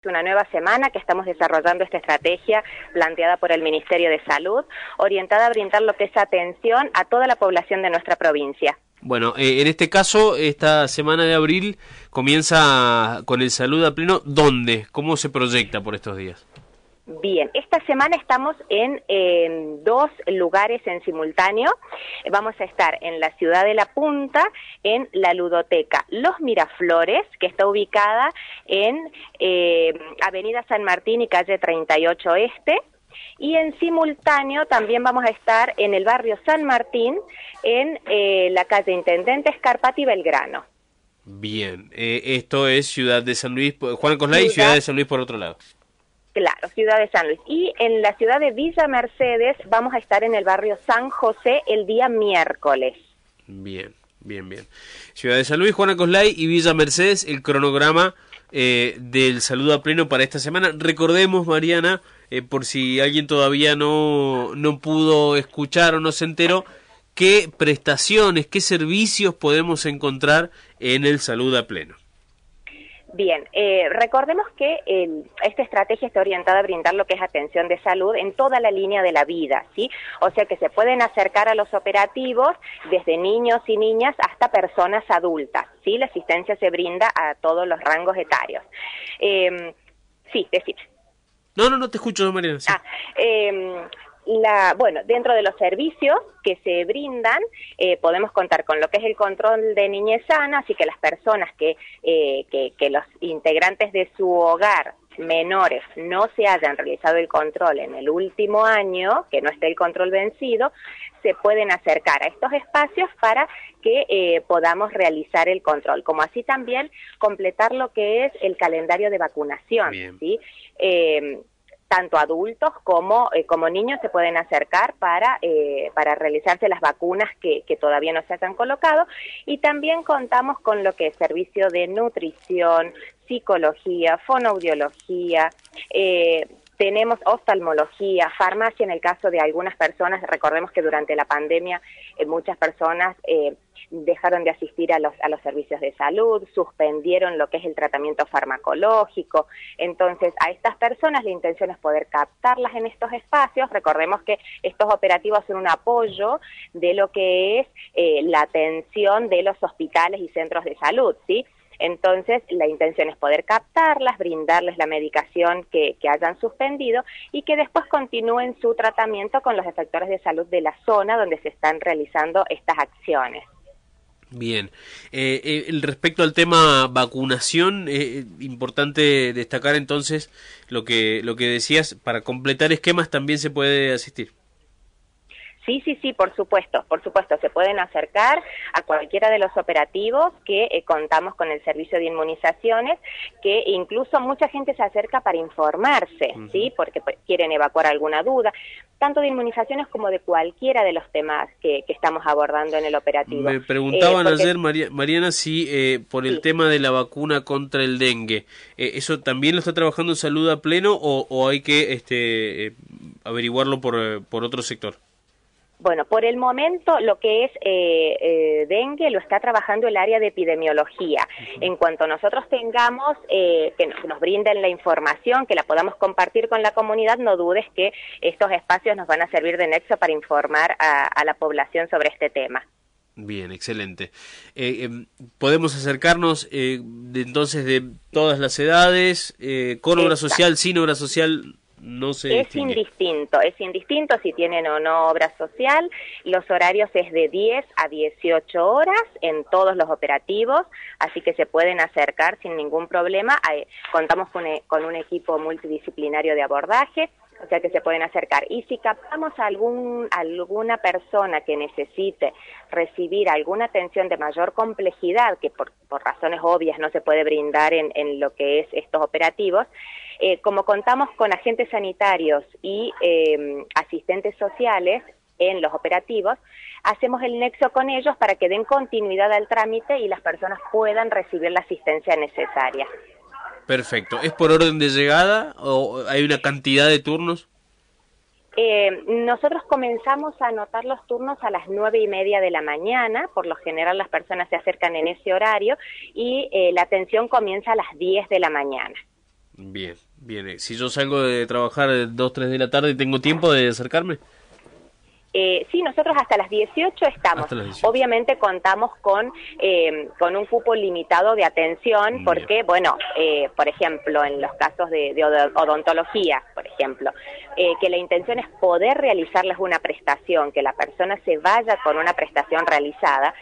Una nueva semana que estamos desarrollando esta estrategia planteada por el Ministerio de Salud, orientada a brindar lo que es atención a toda la población de nuestra provincia. Bueno, en este caso, esta semana de abril comienza con el Salud a Pleno. ¿Dónde? ¿Cómo se proyecta por estos días? Bien, esta semana estamos en dos lugares en simultáneo. Vamos a estar en la ciudad de La Punta, en la ludoteca Los Miraflores, que está ubicada en Avenida San Martín y calle 38 Este. Y en simultáneo también vamos a estar en el barrio San Martín, en la calle Intendente Scarpati y Belgrano. Bien, esto es Ciudad de San Luis, Juan Coslay, y Ciudad de San Luis por otro lado. Claro, Ciudad de San Luis. Y en la ciudad de Villa Mercedes vamos a estar en el barrio San José el día miércoles. Bien, bien, bien. Ciudad de San Luis, Juan Coslay y Villa Mercedes, el cronograma del Salud a Pleno para esta semana. Recordemos, Mariana, por si alguien todavía no pudo escuchar o no se enteró, qué prestaciones, qué servicios podemos encontrar en el Salud a Pleno. Bien, recordemos que esta estrategia está orientada a brindar lo que es atención de salud en toda la línea de la vida, ¿sí? O sea que se pueden acercar a los operativos desde niños y niñas hasta personas adultas, ¿sí? La asistencia se brinda a todos los rangos etarios. Sí, decime. No, te escucho, Mariana. Sí. Bueno, dentro de los servicios que se brindan, podemos contar con lo que es el control de niñez sana, así que las personas que los integrantes de su hogar menores no se hayan realizado el control en el último año, que no esté el control vencido, se pueden acercar a estos espacios para que podamos realizar el control, como así también completar lo que es el calendario de vacunación, ¿sí? Tanto adultos como niños se pueden acercar para realizarse las vacunas que todavía no se hayan colocado, y también contamos con lo que es servicio de nutrición, psicología, fonoaudiología, tenemos oftalmología, farmacia en el caso de algunas personas. Recordemos que durante la pandemia muchas personas dejaron de asistir a los servicios de salud, suspendieron lo que es el tratamiento farmacológico. Entonces, a estas personas la intención es poder captarlas en estos espacios. Recordemos que estos operativos son un apoyo de lo que es la atención de los hospitales y centros de salud, ¿sí? Entonces, la intención es poder captarlas, brindarles la medicación que hayan suspendido y que después continúen su tratamiento con los efectores de salud de la zona donde se están realizando estas acciones. Bien. Respecto al tema vacunación, importante destacar entonces lo que decías, para completar esquemas también se puede asistir. Sí, por supuesto, se pueden acercar a cualquiera de los operativos que contamos con el servicio de inmunizaciones, que incluso mucha gente se acerca para informarse, ¿sí? Porque quieren evacuar alguna duda, tanto de inmunizaciones como de cualquiera de los temas que estamos abordando en el operativo. Me preguntaban ayer, Mariana, si por el tema de la vacuna contra el dengue, ¿eso también lo está trabajando en Salud a Pleno o hay que averiguarlo por otro sector? Bueno, por el momento lo que es dengue lo está trabajando el área de epidemiología. En cuanto nosotros tengamos, que nos brinden la información, que la podamos compartir con la comunidad, no dudes que estos espacios nos van a servir de nexo para informar a la población sobre este tema. Bien, excelente. Podemos acercarnos entonces de todas las edades, con obra social, sin obra social. No se distingue. Es indistinto si tienen o no obra social. Los horarios es de 10 a 18 horas en todos los operativos, así que se pueden acercar sin ningún problema. Contamos con un equipo multidisciplinario de abordaje, o sea que se pueden acercar. Y si captamos a alguna persona que necesite recibir alguna atención de mayor complejidad, que por razones obvias no se puede brindar en lo que es estos operativos, como contamos con agentes sanitarios y asistentes sociales en los operativos, hacemos el nexo con ellos para que den continuidad al trámite y las personas puedan recibir la asistencia necesaria. Perfecto. ¿Es por orden de llegada o hay una cantidad de turnos? Nosotros comenzamos a anotar los turnos a las 9:30 de la mañana, por lo general las personas se acercan en ese horario y la atención comienza a las 10 de la mañana. Bien, bien. Si yo salgo de trabajar 2, 3 de la tarde, ¿tengo tiempo de acercarme? Sí, nosotros hasta las 18 estamos. Hasta las 18. Obviamente contamos con un cupo limitado de atención. Bien. Porque, bueno, por ejemplo, en los casos de odontología, por ejemplo, que la intención es poder realizarles una prestación, que la persona se vaya con una prestación realizada.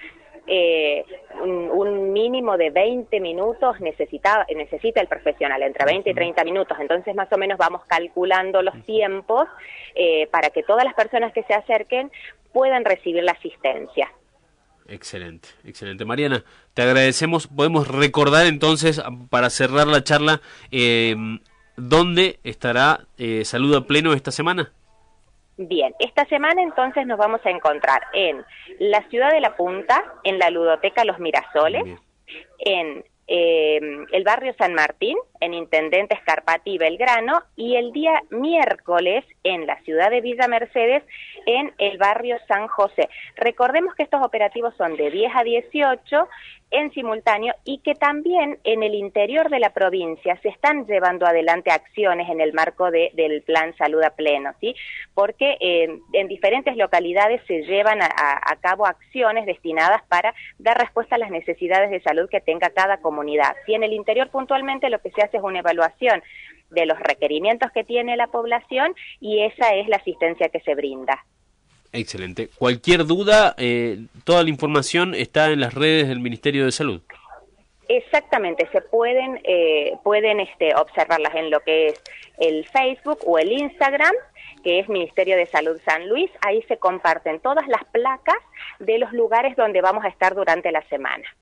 Un mínimo de 20 minutos necesita el profesional, entre 20 y 30 minutos. Entonces, más o menos vamos calculando los tiempos para que todas las personas que se acerquen puedan recibir la asistencia. Excelente, excelente. Mariana, te agradecemos. Podemos recordar entonces, para cerrar la charla, ¿dónde estará Salud a Pleno esta semana? Bien, esta semana entonces nos vamos a encontrar en la ciudad de La Punta, en la Ludoteca Los Mirasoles, en el barrio San Martín, en Intendente Scarpati y Belgrano, y el día miércoles en la ciudad de Villa Mercedes, en el barrio San José. Recordemos que estos operativos son de 10 a 18 en simultáneo y que también en el interior de la provincia se están llevando adelante acciones en el marco del Plan Salud a Pleno, ¿sí? Porque en diferentes localidades se llevan a cabo acciones destinadas para dar respuesta a las necesidades de salud que tenga cada comunidad. Y en el interior puntualmente lo que se hace es una evaluación de los requerimientos que tiene la población y esa es la asistencia que se brinda. Excelente. Cualquier duda, toda la información está en las redes del Ministerio de Salud. Exactamente, se pueden observarlas en lo que es el Facebook o el Instagram, que es Ministerio de Salud San Luis. Ahí se comparten todas las placas de los lugares donde vamos a estar durante la semana.